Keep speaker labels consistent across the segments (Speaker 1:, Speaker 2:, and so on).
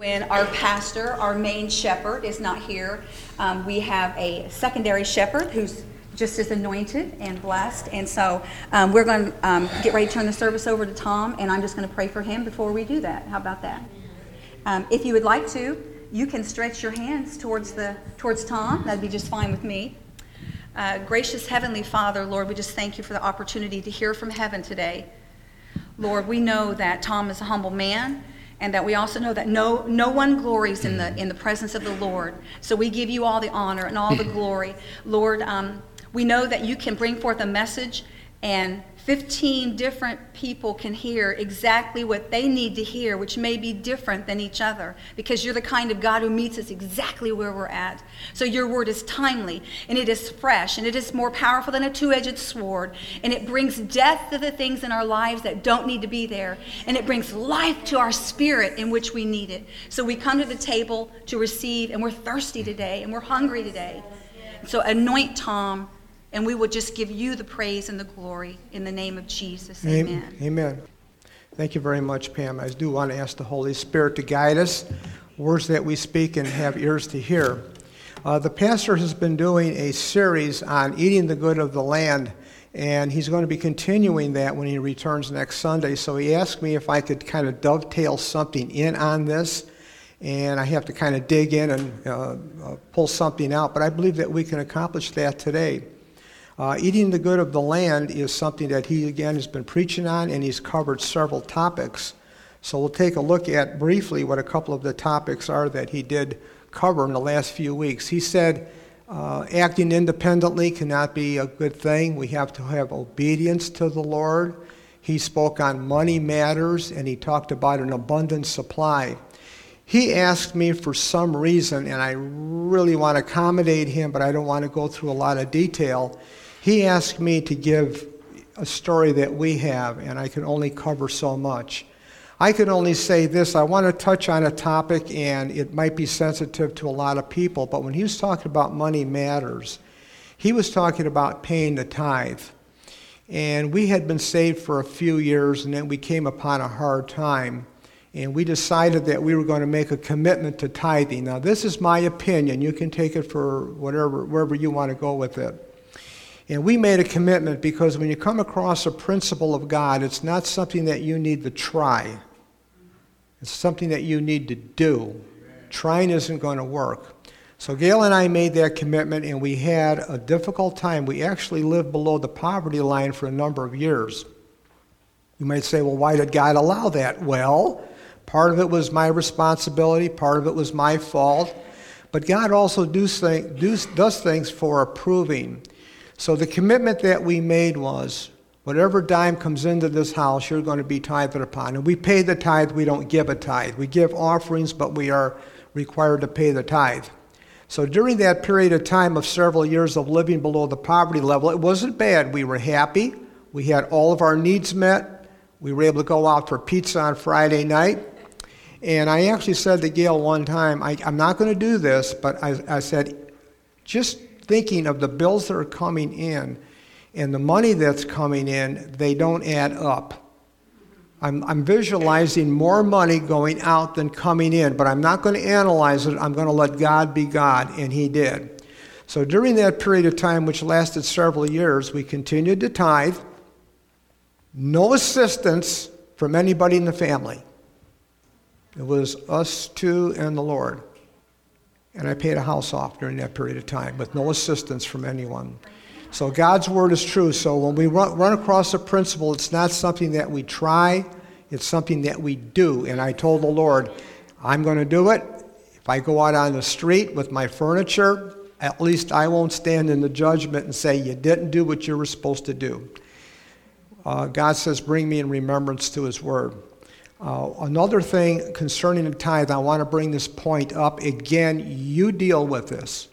Speaker 1: When our pastor, our main shepherd, is not here, we have a secondary shepherd who's just as anointed and blessed. And so we're going to get ready to turn the service over to Tom, and I'm just going to pray for him before we do that. How about that? If you would like to, you can stretch your hands towards Tom. That'd be just fine with me. Gracious Heavenly Father, Lord, we just thank you for the opportunity to hear from heaven today. Lord, we know that Tom is a humble man, and that we also know that no one glories in the presence of the Lord. So we give you all the honor and all the glory. Lord, we know that you can bring forth a message, and 15 different people can hear exactly what they need to hear, which may be different than each other, because you're the kind of God who meets us exactly where we're at. So your word is timely, and it is fresh, and it is more powerful than a two-edged sword, and it brings death to the things in our lives that don't need to be there, and it brings life to our spirit in which we need it. So we come to the table to receive, and we're thirsty today, and we're hungry today. So anoint Tom, and we will just give you the praise and the glory in the name of Jesus. Amen.
Speaker 2: Amen. Thank you very much, Pam. I do want to ask the Holy Spirit to guide us, words that we speak and have ears to hear. The pastor has been doing a series on eating the good of the land, and he's going to be continuing that when he returns next Sunday. So he asked me if I could kind of dovetail something in on this, and I have to kind of dig in and pull something out, but I believe that we can accomplish that today. Eating the good of the land is something that he, again, has been preaching on, and he's covered several topics. So we'll take a look at briefly what a couple of the topics are that he did cover in the last few weeks. He said acting independently cannot be a good thing. We have to have obedience to the Lord. He spoke on money matters, and he talked about an abundant supply. He asked me for some reason, and I really want to accommodate him, but I don't want to go through a lot of detail. He asked me to give a story that we have, and I can only cover so much. I can only say this. I want to touch on a topic, and it might be sensitive to a lot of people, but when he was talking about money matters, he was talking about paying the tithe. And we had been saved for a few years, and then we came upon a hard time, and we decided that we were going to make a commitment to tithing. Now, this is my opinion. You can take it for wherever you want to go with it. And we made a commitment because when you come across a principle of God, it's not something that you need to try. It's something that you need to do. Trying isn't going to work. So Gail and I made that commitment, and we had a difficult time. We actually lived below the poverty line for a number of years. You might say, well, why did God allow that? Well, part of it was my responsibility. Part of it was my fault. But God also does things for approving. So the commitment that we made was, whatever dime comes into this house, you're going to be tithed upon. And we pay the tithe, we don't give a tithe. We give offerings, but we are required to pay the tithe. So during that period of time of several years of living below the poverty level, it wasn't bad. We were happy. We had all of our needs met. We were able to go out for pizza on Friday night. And I actually said to Gail one time, I'm not going to do this, but I said, just thinking of the bills that are coming in and the money that's coming in, they don't add up. I'm visualizing more money going out than coming in, but I'm not going to analyze it. I'm going to let God be God, and he did. So during that period of time, which lasted several years, we continued to tithe. No assistance from anybody in the family. It was us two and the Lord. And I paid a house off during that period of time with no assistance from anyone. So God's word is true. So when we run across a principle, it's not something that we try, it's something that we do. And I told the Lord, I'm going to do it. If I go out on the street with my furniture, at least I won't stand in the judgment and say, you didn't do what you were supposed to do. God says, bring me in remembrance to his word. Another thing concerning the tithe, I want to bring this point up. Again, you deal with this.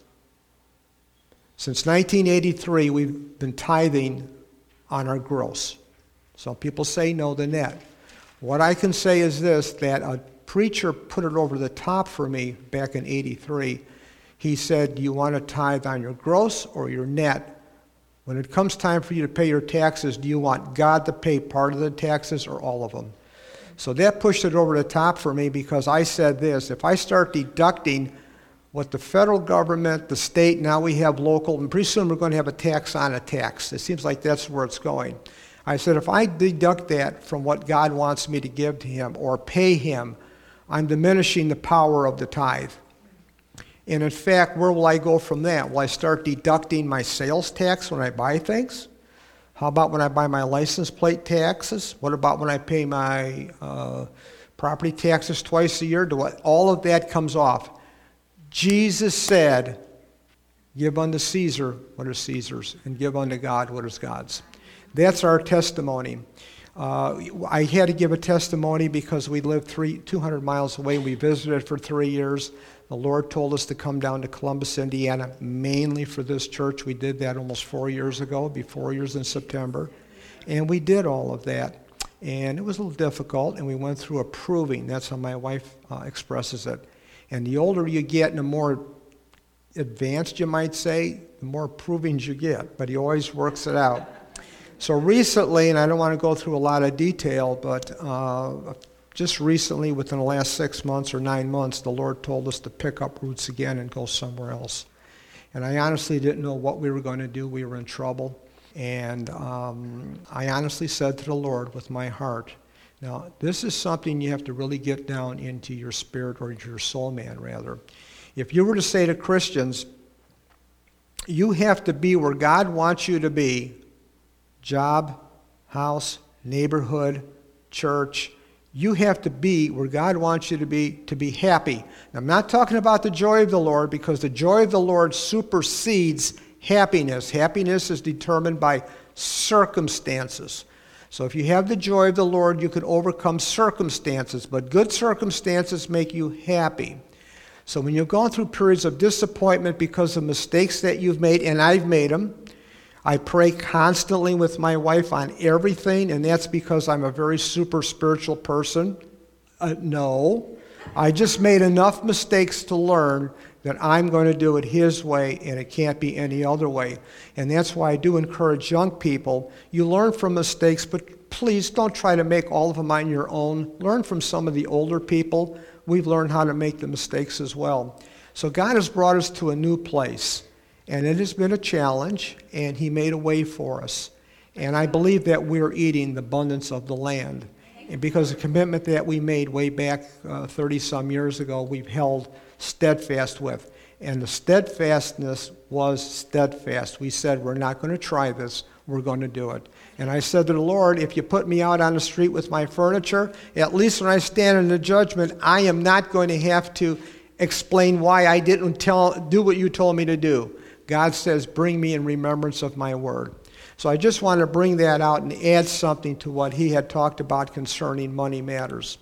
Speaker 2: Since 1983, we've been tithing on our gross. Some people say no, the net. What I can say is this, that a preacher put it over the top for me back in 83. He said, do you want to tithe on your gross or your net? When it comes time for you to pay your taxes, do you want God to pay part of the taxes or all of them? So that pushed it over the top for me because I said this, if I start deducting what the federal government, the state, now we have local, and pretty soon we're going to have a tax on a tax. It seems like that's where it's going. I said, if I deduct that from what God wants me to give to him or pay him, I'm diminishing the power of the tithe. And in fact, where will I go from that? Will I start deducting my sales tax when I buy things? How about when I buy my license plate taxes? What about when I pay my property taxes twice a year? All of that comes off. Jesus said, give unto Caesar what is Caesar's, and give unto God what is God's. That's our testimony. I had to give a testimony because we lived 200 miles away. We visited for 3 years. The Lord told us to come down to Columbus, Indiana, mainly for this church. We did that almost 4 years ago, it'll be 4 years in September. And we did all of that. And it was a little difficult, and we went through a proving. That's how my wife expresses it. And the older you get and the more advanced, you might say, the more provings you get. But he always works it out. So recently, and I don't want to go through a lot of detail, but just recently, within the last 6 months or 9 months, the Lord told us to pick up roots again and go somewhere else. And I honestly didn't know what we were going to do. We were in trouble. And I honestly said to the Lord with my heart, now, this is something you have to really get down into your spirit or into your soul, man, rather. If you were to say to Christians, you have to be where God wants you to be, job, house, neighborhood, church, you have to be where God wants you to be happy. Now, I'm not talking about the joy of the Lord because the joy of the Lord supersedes happiness. Happiness is determined by circumstances. So if you have the joy of the Lord, you can overcome circumstances, but good circumstances make you happy. So when you've gone through periods of disappointment because of mistakes that you've made, and I've made them, I pray constantly with my wife on everything, and that's because I'm a very super spiritual person. No, I just made enough mistakes to learn that I'm going to do it His way, and it can't be any other way. And that's why I do encourage young people. You learn from mistakes, but please don't try to make all of them on your own. Learn from some of the older people. We've learned how to make the mistakes as well. So God has brought us to a new place, and it has been a challenge, and He made a way for us. And I believe that we're eating the abundance of the land. And because of the commitment that we made way back 30-some years ago, we've held steadfast with. And the steadfastness was steadfast. We said, we're not going to try this, we're going to do it. And I said to the Lord, if you put me out on the street with my furniture, at least when I stand in the judgment, I am not going to have to explain why I didn't do what you told me to do. God says, bring me in remembrance of my word. So I just want to bring that out and add something to what he had talked about concerning money matters.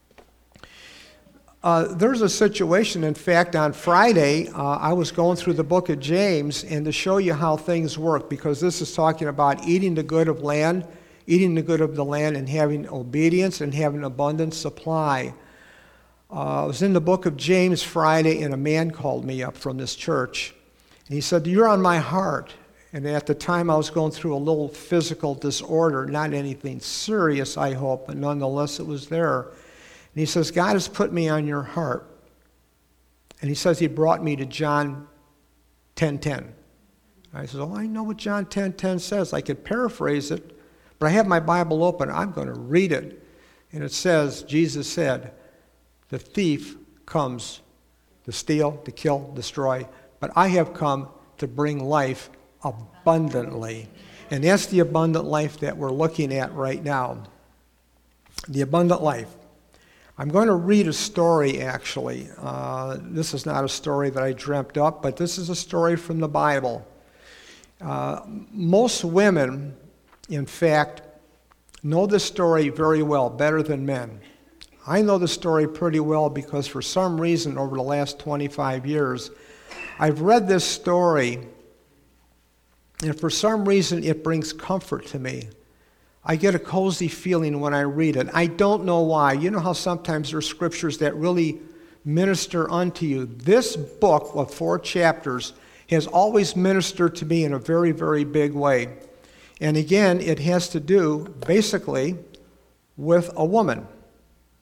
Speaker 2: There's a situation, in fact, on Friday, I was going through the book of James, and to show you how things work, because this is talking about eating the good of land, eating the good of the land and having obedience and having abundant supply. I was in the book of James Friday, and a man called me up from this church. And he said, you're on my heart. And at the time, I was going through a little physical disorder, not anything serious, I hope, but nonetheless, it was there. And he says, God has put me on your heart. And he says he brought me to John 10:10. I said, oh, I know what John 10:10 says. I could paraphrase it, but I have my Bible open. I'm going to read it. And it says, Jesus said, the thief comes to steal, to kill, destroy, but I have come to bring life abundantly. And that's the abundant life that we're looking at right now. The abundant life. I'm going to read a story, actually. This is not a story that I dreamt up, but this is a story from the Bible. Most women, in fact, know this story very well, better than men. I know the story pretty well because for some reason over the last 25 years, I've read this story, and for some reason it brings comfort to me. I get a cozy feeling when I read it. I don't know why. You know how sometimes there are scriptures that really minister unto you. This book of 4 chapters has always ministered to me in a very, very big way. And again, it has to do basically with a woman.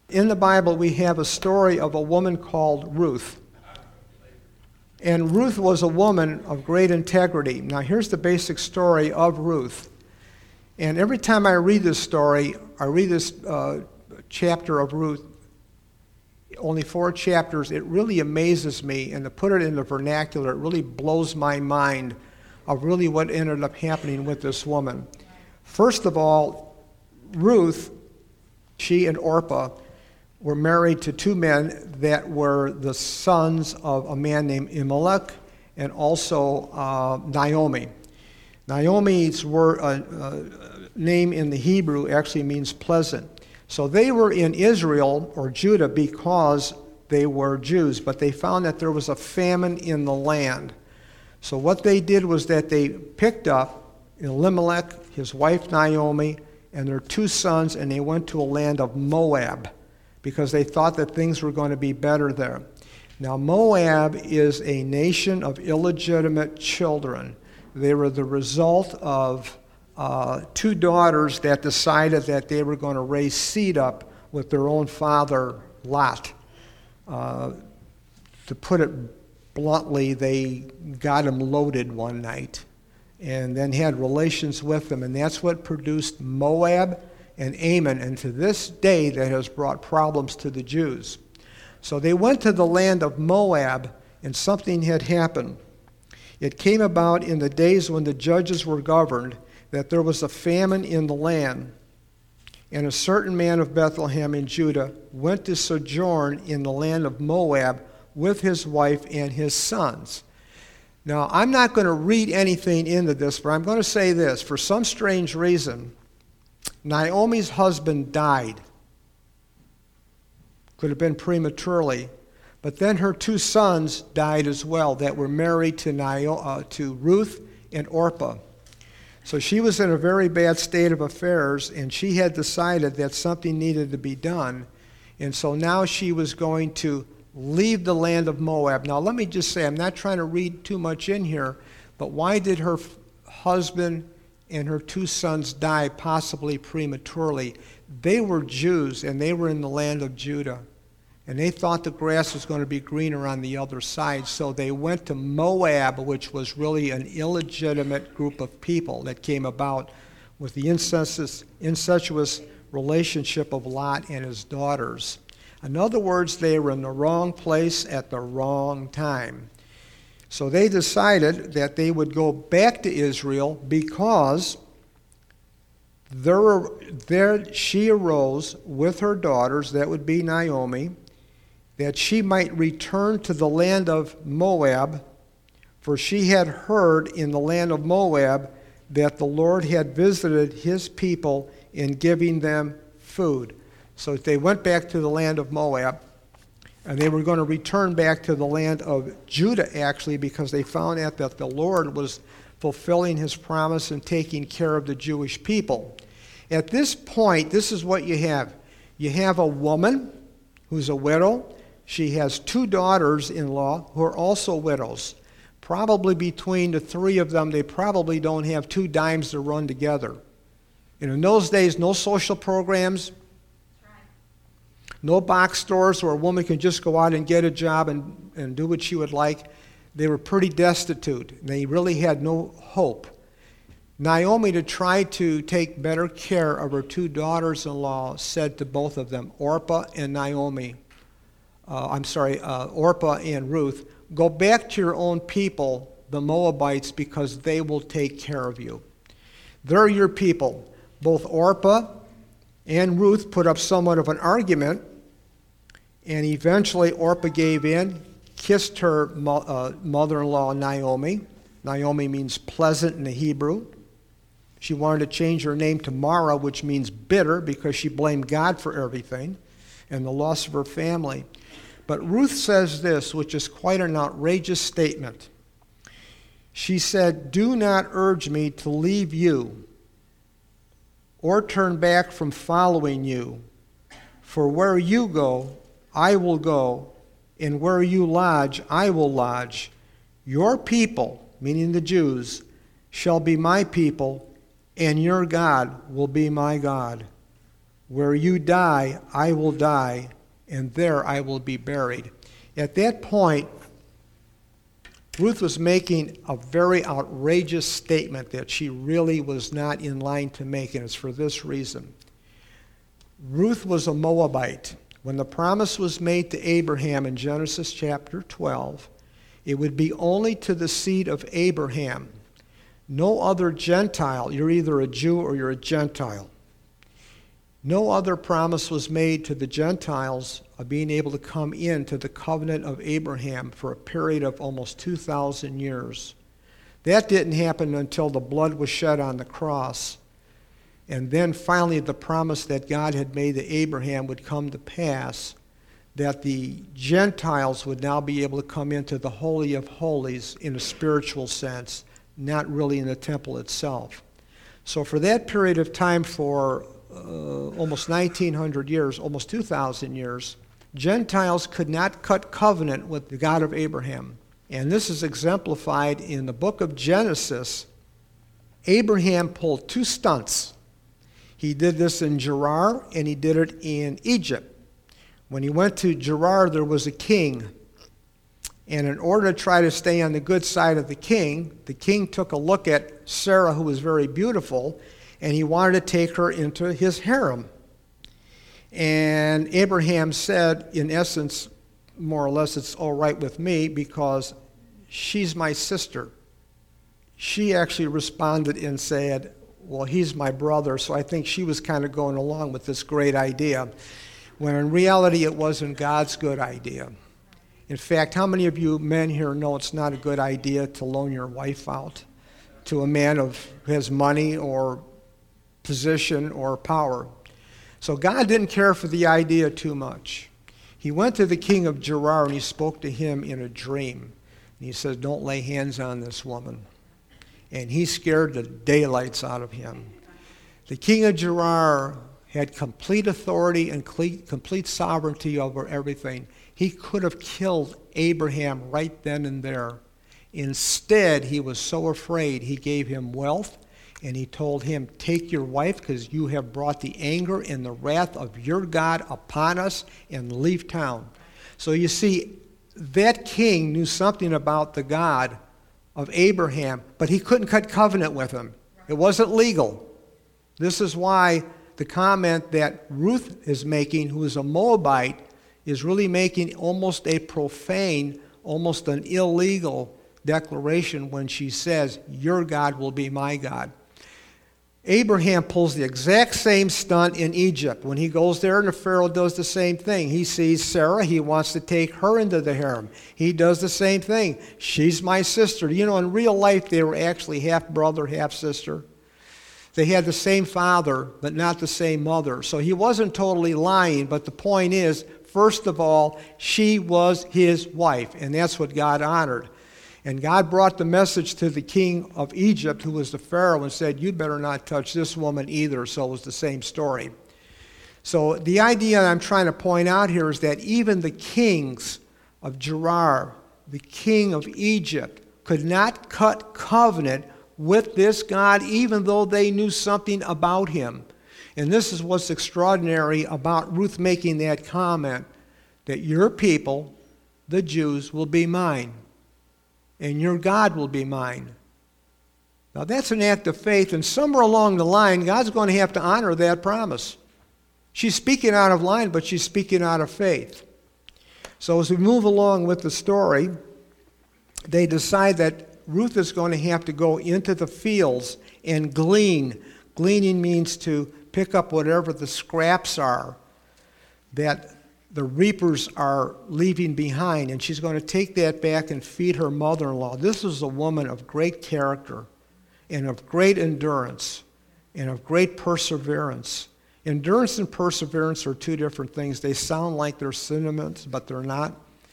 Speaker 2: In the Bible, we have a story of a woman called Ruth. And Ruth was a woman of great integrity. Now, here's the basic story of Ruth. And every time I read this story, I read this chapter of Ruth, only 4 chapters, it really amazes me. And to put it in the vernacular, it really blows my mind of really what ended up happening with this woman. First of all, Ruth, she and Orpah, were married to 2 men that were the sons of a man named Elimelech and also Naomi. Naomi's name in the Hebrew actually means pleasant. So they were in Israel or Judah because they were Jews, but they found that there was a famine in the land. So what they did was that they picked up Elimelech, his wife Naomi, and their 2 sons, and they went to a land of Moab, because they thought that things were going to be better there. Now, Moab is a nation of illegitimate children. They were the result of 2 daughters that decided that they were going to raise seed up with their own father, Lot. To put it bluntly, they got him loaded one night and then had relations with him, and that's what produced Moab and Ammon, and to this day that has brought problems to the Jews. So they went to the land of Moab, and something had happened. It came about in the days when the judges were governed that there was a famine in the land, and a certain man of Bethlehem in Judah went to sojourn in the land of Moab with his wife and his sons. Now, I'm not going to read anything into this, but I'm going to say this. For some strange reason, Naomi's husband died. Could have been prematurely. But then her 2 sons died as well that were married to Ruth and Orpah. So she was in a very bad state of affairs, and she had decided that something needed to be done. And so now she was going to leave the land of Moab. Now let me just say, I'm not trying to read too much in here, but why did her husband and her 2 sons die possibly prematurely? They were Jews, and they were in the land of Judah. And they thought the grass was going to be greener on the other side, so they went to Moab, which was really an illegitimate group of people that came about with the incestuous relationship of Lot and his daughters. In other words, they were in the wrong place at the wrong time. So they decided that they would go back to Israel because there she arose with her daughters, that would be Naomi, that she might return to the land of Moab, for she had heard in the land of Moab that the Lord had visited his people in giving them food. So they went back to the land of Moab, and they were going to return back to the land of Judah, actually, because they found out that the Lord was fulfilling his promise and taking care of the Jewish people. At this point, this is what you have. You have a woman who's a widow. She has 2 daughters-in-law who are also widows. Probably between the 3 of them, they probably don't have 2 dimes to run together. And in those days, no social programs, no box stores where a woman can just go out and get a job and do what she would like. They were pretty destitute. They really had no hope. Naomi, to try to take better care of her 2 daughters-in-law, said to both of them, Orpah and Ruth, go back to your own people, the Moabites, because they will take care of you. They're your people. Both Orpah and Ruth put up somewhat of an argument, and eventually Orpah gave in, kissed her mother-in-law Naomi. Naomi means pleasant in the Hebrew. She wanted to change her name to Mara, which means bitter, because she blamed God for everything and the loss of her family. But Ruth says this, which is quite an outrageous statement. She said, do not urge me to leave you or turn back from following you. For where you go, I will go, and where you lodge, I will lodge. Your people, meaning the Jews, shall be my people, and your God will be my God. Where you die, I will die, and there I will be buried. At that point, Ruth was making a very outrageous statement that she really was not in line to make, and it's for this reason. Ruth was a Moabite. When the promise was made to Abraham in Genesis chapter 12, it would be only to the seed of Abraham. No other Gentile, you're either a Jew or you're a Gentile. No other promise was made to the Gentiles of being able to come into the covenant of Abraham for a period of almost 2,000 years. That didn't happen until the blood was shed on the cross. And then finally the promise that God had made to Abraham would come to pass, that the Gentiles would now be able to come into the Holy of Holies in a spiritual sense, not really in the temple itself. So for that period of time, for almost 1,900 years, almost 2,000 years, Gentiles could not cut covenant with the God of Abraham. And this is exemplified in the book of Genesis. Abraham pulled two stunts. He did this in Gerar, and he did it in Egypt. When he went to Gerar, there was a king. And in order to try to stay on the good side of the king took a look at Sarah, who was very beautiful, and he wanted to take her into his harem. And Abraham said, in essence, more or less, it's all right with me because she's my sister. She actually responded and said, well, he's my brother, so I think she was kind of going along with this great idea, when in reality it wasn't God's good idea. In fact, how many of you men here know it's not a good idea to loan your wife out to a man who has money or position or power? So God didn't care for the idea too much. He went to the king of Gerar and he spoke to him in a dream. And he said, don't lay hands on this woman. And he scared the daylights out of him. The king of Gerar had complete authority and complete sovereignty over everything. He could have killed Abraham right then and there. Instead, he was so afraid, he gave him wealth, and he told him, take your wife, because you have brought the anger and the wrath of your God upon us, and leave town. So you see, that king knew something about the God of Abraham, but he couldn't cut covenant with him. It wasn't legal. This is why the comment that Ruth is making, who is a Moabite, is really making almost a profane, almost an illegal declaration when she says, your God will be my God. Abraham pulls the exact same stunt in Egypt. When he goes there, and the Pharaoh does the same thing. He sees Sarah. He wants to take her into the harem. He does the same thing. She's my sister. You know, in real life, they were actually half brother, half sister. They had the same father, but not the same mother. So he wasn't totally lying, but the point is, first of all, she was his wife, and that's what God honored. And God brought the message to the king of Egypt, who was the Pharaoh, and said, you better not touch this woman either. So it was the same story. So the idea I'm trying to point out here is that even the kings of Gerar, the king of Egypt, could not cut covenant with this God, even though they knew something about him. And this is what's extraordinary about Ruth making that comment, that your people, the Jews, will be mine, and your God will be mine. Now that's an act of faith, and somewhere along the line, God's going to have to honor that promise. She's speaking out of line, but she's speaking out of faith. So as we move along with the story, they decide that Ruth is going to have to go into the fields and glean. Gleaning means to pick up whatever the scraps are that the reapers are leaving behind, and she's going to take that back and feed her mother-in-law. This is a woman of great character and of great endurance and of great perseverance. Endurance and perseverance are two different things. They sound like they're synonyms, but they're not.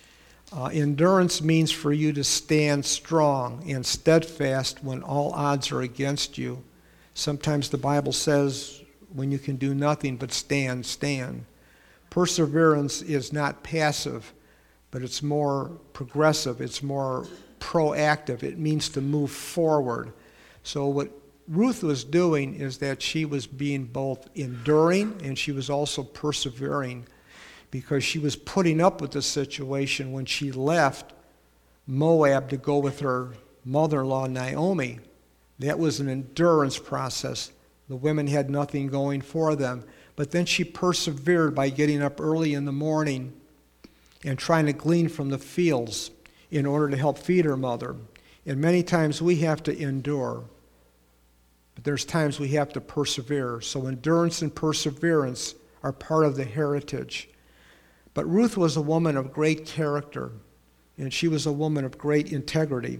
Speaker 2: Endurance means for you to stand strong and steadfast when all odds are against you. Sometimes the Bible says when you can do nothing but stand, stand. Perseverance is not passive, but it's more progressive. It's more proactive. It means to move forward. So what Ruth was doing is that she was being both enduring and she was also persevering, because she was putting up with the situation when she left Moab to go with her mother-in-law Naomi. That was an endurance process. The women had nothing going for them. But then she persevered by getting up early in the morning and trying to glean from the fields in order to help feed her mother. And many times we have to endure, but there's times we have to persevere. So endurance and perseverance are part of the heritage. But Ruth was a woman of great character, and she was a woman of great integrity.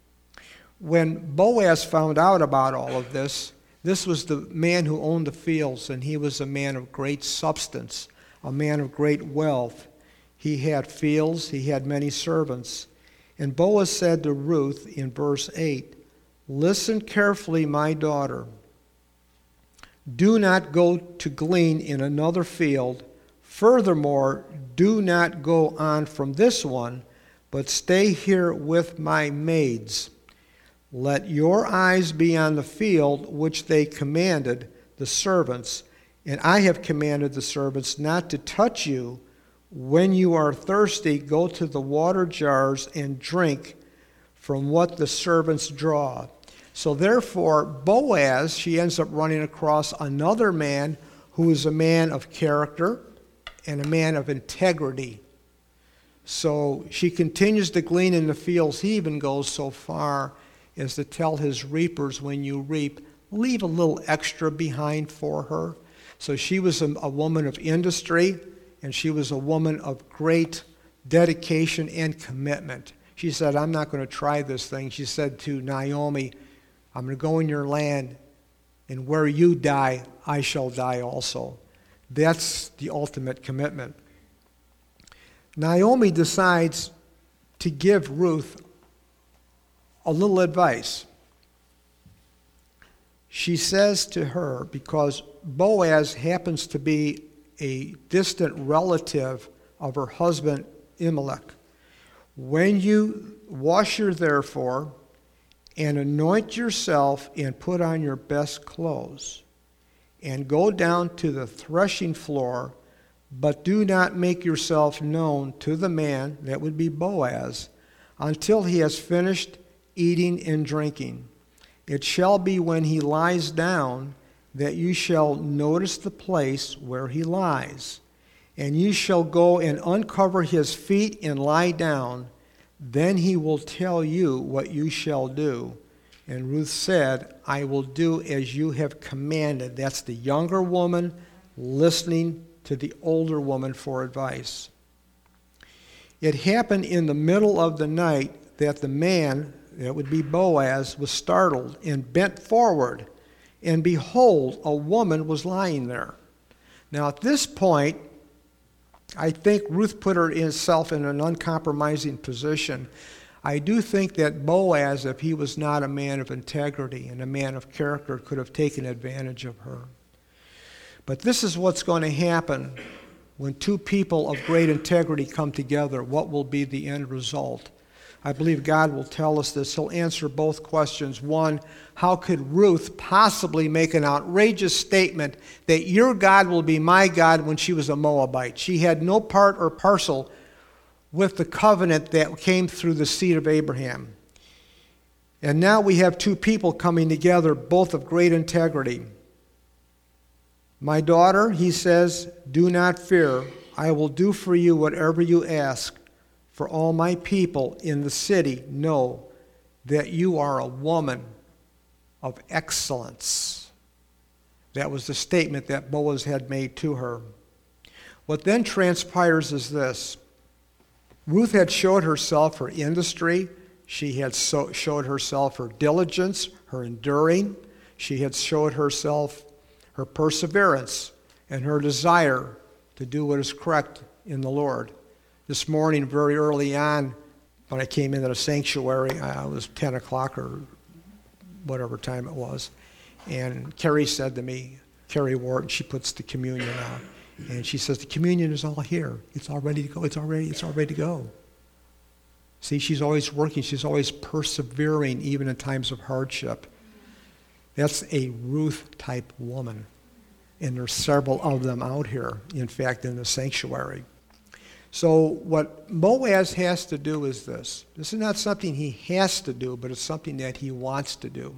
Speaker 2: When Boaz found out about all of this, this was the man who owned the fields, and he was a man of great substance, a man of great wealth. He had fields, he had many servants. And Boaz said to Ruth in verse 8, "Listen carefully, my daughter. Do not go to glean in another field. Furthermore, do not go on from this one, but stay here with my maids. Let your eyes be on the field which they commanded, the servants, and I have commanded the servants not to touch you. When you are thirsty, go to the water jars and drink from what the servants draw." So therefore, Boaz, she ends up running across another man who is a man of character and a man of integrity. So she continues to glean in the fields. He even goes so far as to tell his reapers, when you reap, leave a little extra behind for her. So she was a woman of industry, and she was a woman of great dedication and commitment. She said, "I'm not going to try this thing." She said to Naomi, "I'm going to go in your land, and where you die, I shall die also." That's the ultimate commitment. Naomi decides to give Ruth a little advice. She says to her, because Boaz happens to be a distant relative of her husband Elimelech, "When you wash your therefore, and anoint yourself and put on your best clothes, and go down to the threshing floor, but do not make yourself known to the man," that would be Boaz, "until he has finished eating and drinking. It shall be when he lies down that you shall notice the place where he lies, and you shall go and uncover his feet and lie down. Then he will tell you what you shall do." And Ruth said, "I will do as you have commanded." That's the younger woman listening to the older woman for advice. It happened in the middle of the night that the man, that would be Boaz, was startled and bent forward, and behold, a woman was lying there. Now at this point, I think Ruth put herself in an uncompromising position. I do think that Boaz, if he was not a man of integrity and a man of character, could have taken advantage of her. But this is what's going to happen when two people of great integrity come together. What will be the end result? I believe God will tell us this. He'll answer both questions. One, how could Ruth possibly make an outrageous statement that your God will be my God when she was a Moabite? She had no part or parcel with the covenant that came through the seed of Abraham. And now we have two people coming together, both of great integrity. "My daughter," he says, "do not fear. I will do for you whatever you ask. For all my people in the city know that you are a woman of excellence." That was the statement that Boaz had made to her. What then transpires is this. Ruth had showed herself her industry. She had showed herself her diligence, her enduring. She had showed herself her perseverance and her desire to do what is correct in the Lord. This morning, very early on, when I came into the sanctuary, it was 10 o'clock or whatever time it was, and Carrie said to me, Carrie Wharton, she puts the communion out, and she says, "The communion is all here. It's all ready to go. It's all ready to go." See, she's always working. She's always persevering, even in times of hardship. That's a Ruth-type woman. And there's several of them out here, in fact, in the sanctuary. So what Boaz has to do is this. This is not something he has to do, but it's something that he wants to do.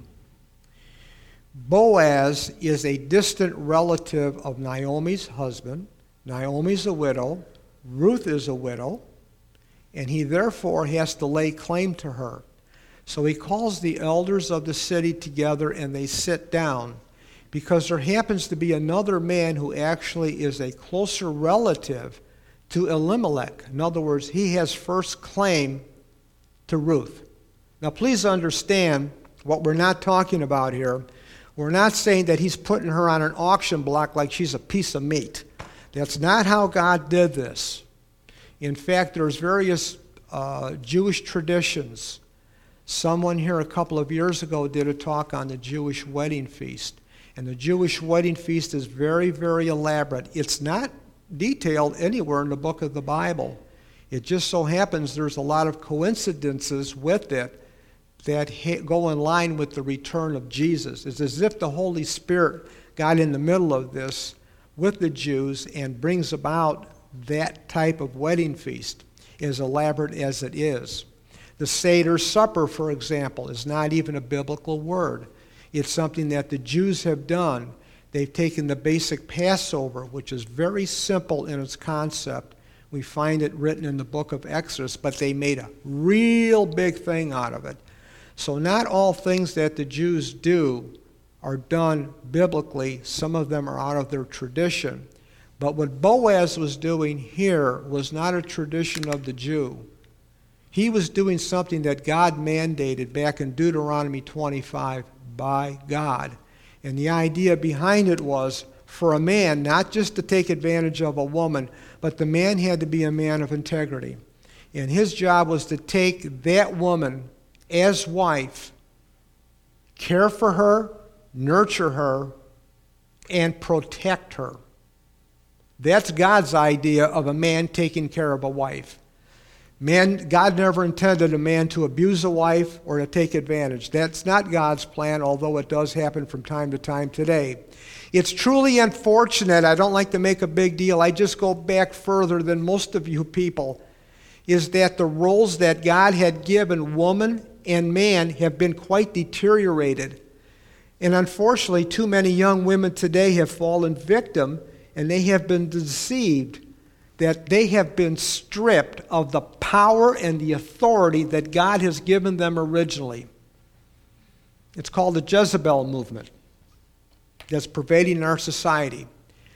Speaker 2: Boaz is a distant relative of Naomi's husband. Naomi's a widow. Ruth is a widow. And he therefore has to lay claim to her. So he calls the elders of the city together and they sit down, because there happens to be another man who actually is a closer relative to Elimelech. In other words, he has first claim to Ruth. Now please understand what we're not talking about here. We're not saying that he's putting her on an auction block like she's a piece of meat. That's not how God did this. In fact, there's various Jewish traditions. Someone here a couple of years ago did a talk on the Jewish wedding feast. And the Jewish wedding feast is very, very elaborate. It's not detailed anywhere in the book of the Bible. It just so happens there's a lot of coincidences with it that go in line with the return of Jesus. It's as if the Holy Spirit got in the middle of this with the Jews and brings about that type of wedding feast, as elaborate as it is. The Seder supper, for example, is not even a biblical word. It's something that the Jews have done. They've taken the basic Passover, which is very simple in its concept. We find it written in the book of Exodus, but they made a real big thing out of it. So not all things that the Jews do are done biblically. Some of them are out of their tradition. But what Boaz was doing here was not a tradition of the Jew. He was doing something that God mandated back in Deuteronomy 25 by God. And the idea behind it was for a man not just to take advantage of a woman, but the man had to be a man of integrity. And his job was to take that woman as wife, care for her, nurture her, and protect her. That's God's idea of a man taking care of a wife. God never intended a man to abuse a wife or to take advantage. That's not God's plan, although it does happen from time to time today. It's truly unfortunate. I don't like to make a big deal. I just go back further than most of you people, is that the roles that God had given woman and man have been quite deteriorated. And unfortunately, too many young women today have fallen victim, and they have been deceived that they have been stripped of the power and the authority that God has given them originally. It's called the Jezebel movement that's pervading our society.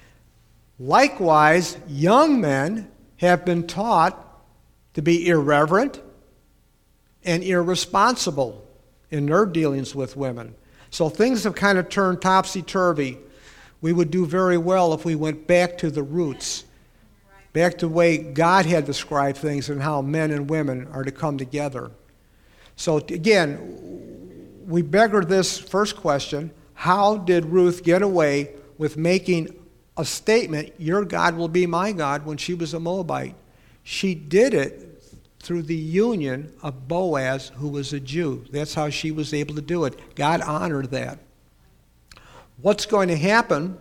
Speaker 2: Likewise, young men have been taught to be irreverent and irresponsible in their dealings with women. So things have kind of turned topsy-turvy. We would do very well if we went back to the roots, back to the way God had described things and how men and women are to come together. So again, we beggar this first question: how did Ruth get away with making a statement, your God will be my God, when she was a Moabite? She did it through the union of Boaz, who was a Jew. That's how she was able to do it. God honored that. What's going to happen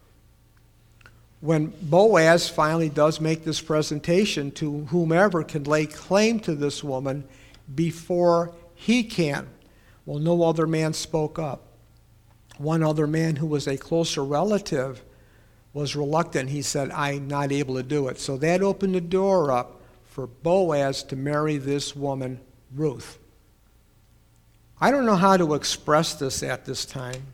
Speaker 2: when Boaz finally does make this presentation to whomever can lay claim to this woman before he can? Well, no other man spoke up. One other man who was a closer relative was reluctant. He said, I'm not able to do it. So that opened the door up for Boaz to marry this woman, Ruth. I don't know how to express this at this time.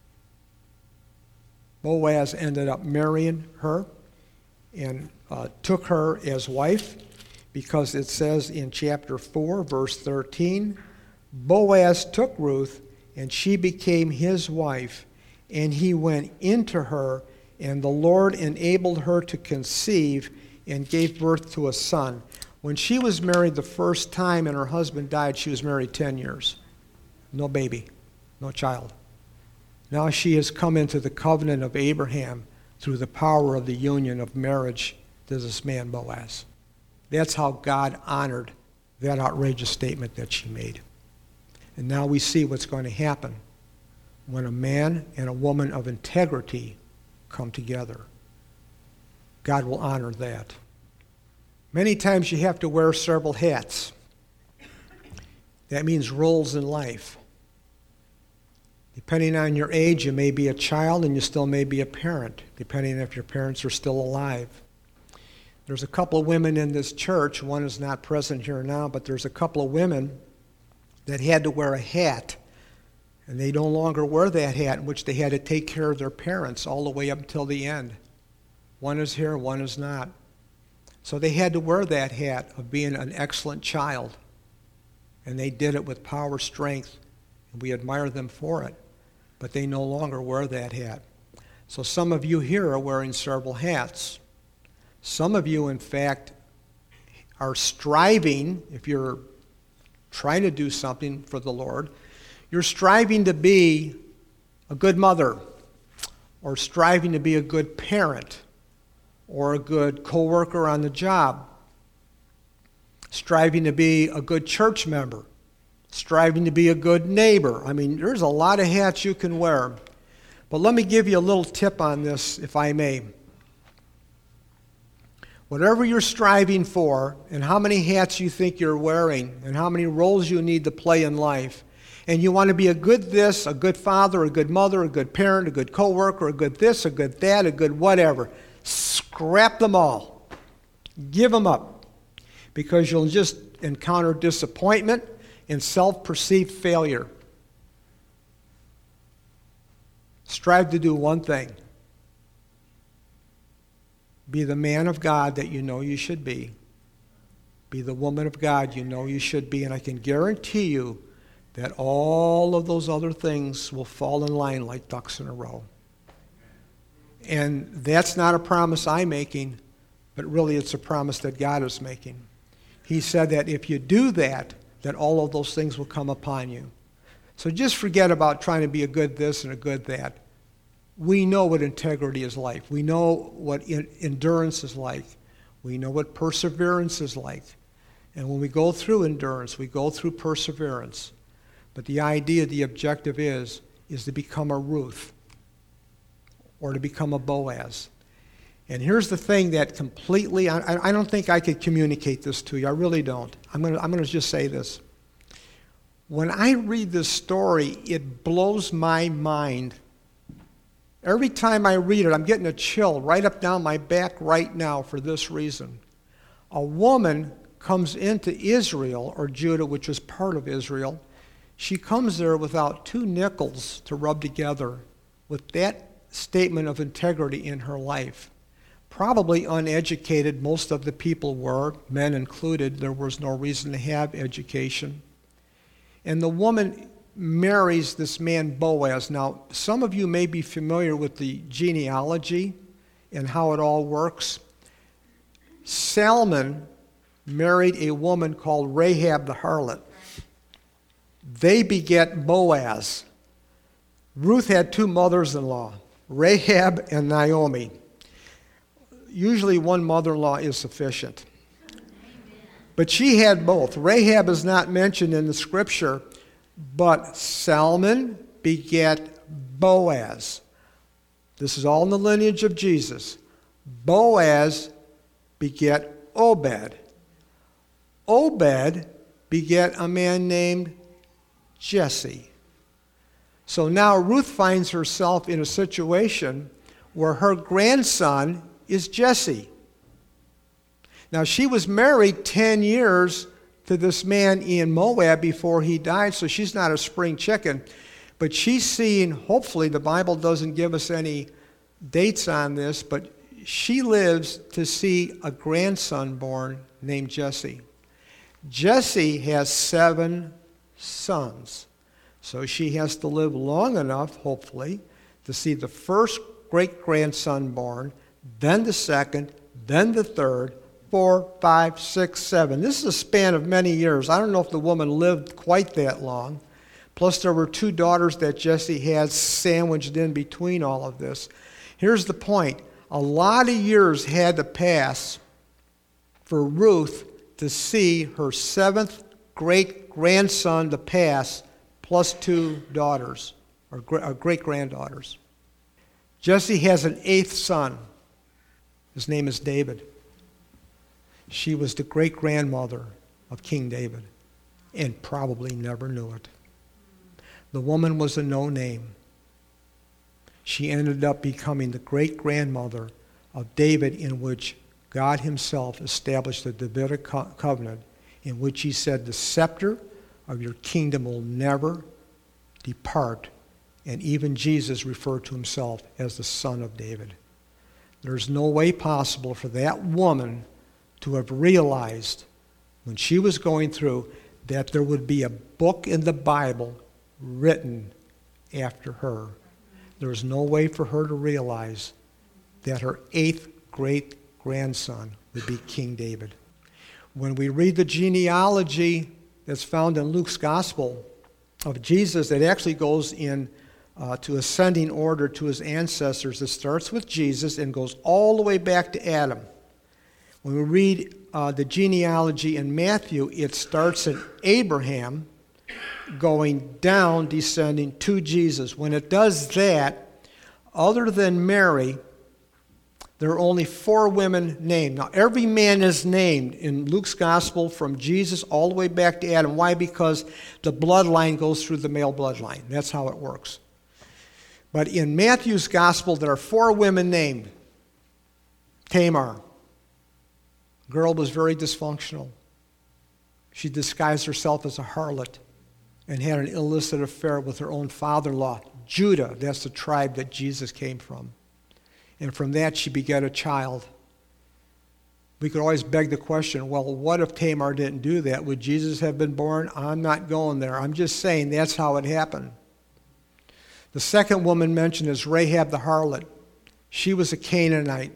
Speaker 2: Boaz ended up marrying her and took her as wife, because it says in chapter 4, verse 13, Boaz took Ruth, and she became his wife, and he went into her, and the Lord enabled her to conceive and gave birth to a son. When she was married the first time and her husband died, she was married 10 years. No baby, no child. Now she has come into the covenant of Abraham through the power of the union of marriage to this man Boaz. That's how God honored that outrageous statement that she made. And now we see what's going to happen when a man and a woman of integrity come together. God will honor that. Many times you have to wear several hats. That means roles in life. Depending on your age, you may be a child and you still may be a parent, depending on if your parents are still alive. There's a couple of women in this church, one is not present here now, but there's a couple of women that had to wear a hat, and they no longer wear that hat, in which they had to take care of their parents all the way up until the end. One is here, one is not. So they had to wear that hat of being an excellent child, and they did it with power, strength, and we admire them for it, but they no longer wear that hat. So some of you here are wearing several hats. Some of you, in fact, are striving, if you're trying to do something for the Lord, you're striving to be a good mother, or striving to be a good parent, or a good co-worker on the job, striving to be a good church member, striving to be a good neighbor. I mean, there's a lot of hats you can wear. But let me give you a little tip on this, if I may. Whatever you're striving for, and how many hats you think you're wearing, and how many roles you need to play in life, and you want to be a good this, a good father, a good mother, a good parent, a good co-worker, a good this, a good that, a good whatever, scrap them all. Give them up. Because you'll just encounter disappointment and self-perceived failure. Strive to do one thing. Be the man of God that you know you should be. Be the woman of God you know you should be. And I can guarantee you that all of those other things will fall in line like ducks in a row. And that's not a promise I'm making, but really it's a promise that God is making. He said that if you do that, that all of those things will come upon you. So just forget about trying to be a good this and a good that. We know what integrity is like. We know what endurance is like. We know what perseverance is like. And when we go through endurance, we go through perseverance. But the idea, the objective is to become a Ruth or to become a Boaz. And here's the thing that completely, I don't think I could communicate this to you. I really don't. I'm going to just say this. When I read this story, it blows my mind. Every time I read it, I'm getting a chill right up down my back right now for this reason. A woman comes into Israel, or Judah, which is part of Israel. She comes there without 2 nickels to rub together with that statement of integrity in her life. Probably uneducated, most of the people were, men included. There was no reason to have education. And the woman marries this man Boaz. Now, some of you may be familiar with the genealogy and how it all works. Salmon married a woman called Rahab the harlot. They beget Boaz. Ruth had 2 mothers-in-law, Rahab and Naomi. Usually one mother-in-law is sufficient. But she had both. Rahab is not mentioned in the scripture, but Salmon begat Boaz. This is all in the lineage of Jesus. Boaz begat Obed. Obed begat a man named Jesse. So now Ruth finds herself in a situation where her grandson is Jesse. Now she was married 10 years to this man in Moab before he died, so she's not a spring chicken. But she's seeing, hopefully the Bible doesn't give us any dates on this, but she lives to see a grandson born named Jesse. Jesse has 7 sons. So she has to live long enough, hopefully, to see the first great-grandson born, then the second, then the third, 4, 5, 6, 7. This is a span of many years. I don't know if the woman lived quite that long. Plus there were 2 daughters that Jesse had sandwiched in between all of this. Here's the point. A lot of years had to pass for Ruth to see her 7th great-grandson to pass, plus 2 daughters. or great-granddaughters. Jesse has an 8th son. His name is David. She was the great-grandmother of King David and probably never knew it. The woman was a no-name. She ended up becoming the great-grandmother of David, in which God himself established the Davidic covenant, in which he said, the scepter of your kingdom will never depart. And even Jesus referred to himself as the son of David. There's no way possible for that woman to have realized when she was going through that there would be a book in the Bible written after her. There's no way for her to realize that her 8th great-grandson would be King David. When we read the genealogy that's found in Luke's gospel of Jesus, it actually goes in to ascending order to his ancestors. It starts with Jesus and goes all the way back to Adam. When we read the genealogy in Matthew, it starts in Abraham, going down, descending to Jesus. When it does that, other than Mary, there are only 4 women named. Now, every man is named in Luke's gospel from Jesus all the way back to Adam. Why? Because the bloodline goes through the male bloodline. That's how it works. But in Matthew's gospel, there are 4 women named. Tamar. Girl was very dysfunctional. She disguised herself as a harlot and had an illicit affair with her own father-in-law, Judah. That's the tribe that Jesus came from. And from that, she begat a child. We could always beg the question, well, what if Tamar didn't do that? Would Jesus have been born? I'm not going there. I'm just saying that's how it happened. The second woman mentioned is Rahab the harlot. She was a Canaanite,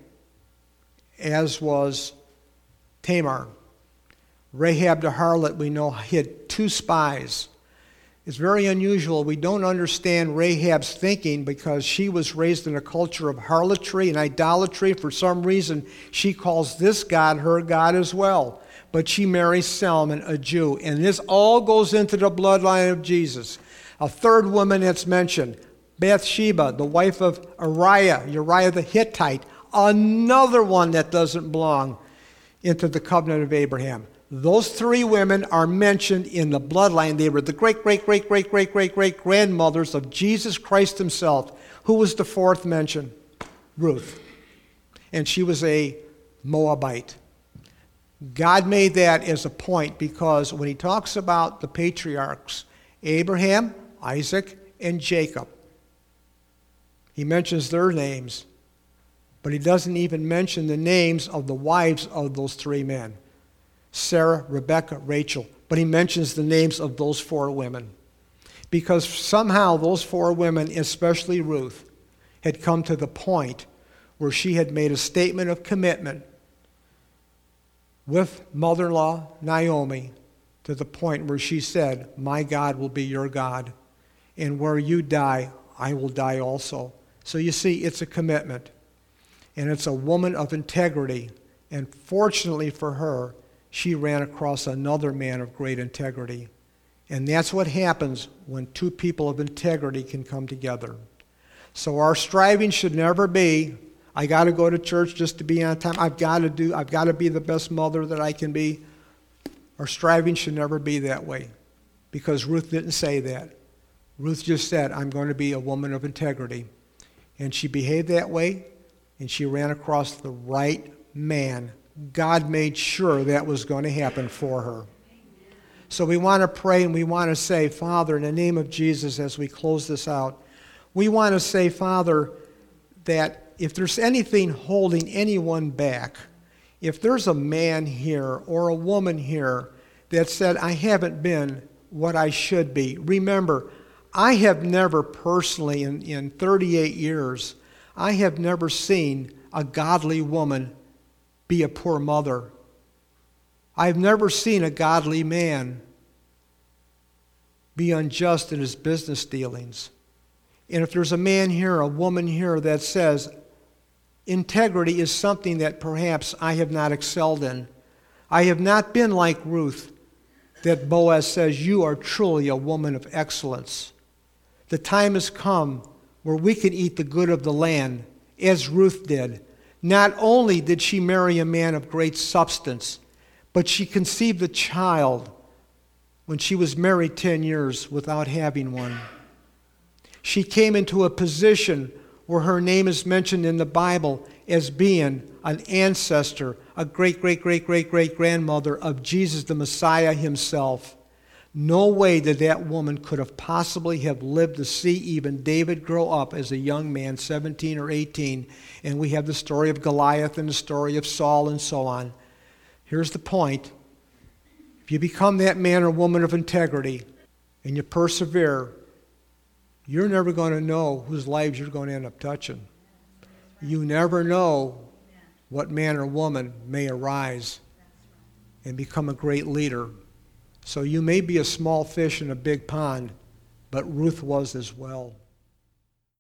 Speaker 2: as was Tamar. Rahab the harlot, we know, hid 2 spies. It's very unusual. We don't understand Rahab's thinking because she was raised in a culture of harlotry and idolatry. For some reason, she calls this God her God as well. But she marries Salmon, a Jew. And this all goes into the bloodline of Jesus. A third woman that's mentioned, Bathsheba, the wife of Uriah the Hittite, another one that doesn't belong into the covenant of Abraham. Those 3 women are mentioned in the bloodline. They were the great-grandmothers of Jesus Christ himself. Who was the 4th mentioned? Ruth. And she was a Moabite. God made that as a point because when he talks about the patriarchs, Abraham, Isaac, and Jacob, he mentions their names, but he doesn't even mention the names of the wives of those 3 men. Sarah, Rebecca, Rachel. But he mentions the names of those 4 women. Because somehow those 4 women, especially Ruth, had come to the point where she had made a statement of commitment with mother-in-law Naomi to the point where she said, my God will be your God, and where you die, I will die also. So you see, it's a commitment. And it's a woman of integrity. And fortunately for her, she ran across another man of great integrity. And that's what happens when 2 people of integrity can come together. So our striving should never be, I got to go to church just to be on time. I've got to be the best mother that I can be. Our striving should never be that way. Because Ruth didn't say that. Ruth just said, I'm going to be a woman of integrity. And she behaved that way, and she ran across the right man. God made sure that was going to happen for her. So we want to pray and we want to say, Father, in the name of Jesus, as we close this out, we want to say, Father, that if there's anything holding anyone back, if there's a man here or a woman here that said, I haven't been what I should be, remember, I have never personally, in 38 years, I have never seen a godly woman be a poor mother. I've never seen a godly man be unjust in his business dealings. And if there's a man here, a woman here that says, integrity is something that perhaps I have not excelled in. I have not been like Ruth, that Boaz says, you are truly a woman of excellence. The time has come where we can eat the good of the land, as Ruth did. Not only did she marry a man of great substance, but she conceived a child when she was married 10 years without having one. She came into a position where her name is mentioned in the Bible as being an ancestor, a great-great-great-great-great-grandmother of Jesus the Messiah himself. No way that that woman could have possibly have lived to see even David grow up as a young man, 17 or 18, and we have the story of Goliath and the story of Saul and so on. Here's the point. If you become that man or woman of integrity and you persevere, you're never going to know whose lives you're going to end up touching. You never know what man or woman may arise and become a great leader. So you may be a small fish in a big pond, but Ruth was as well.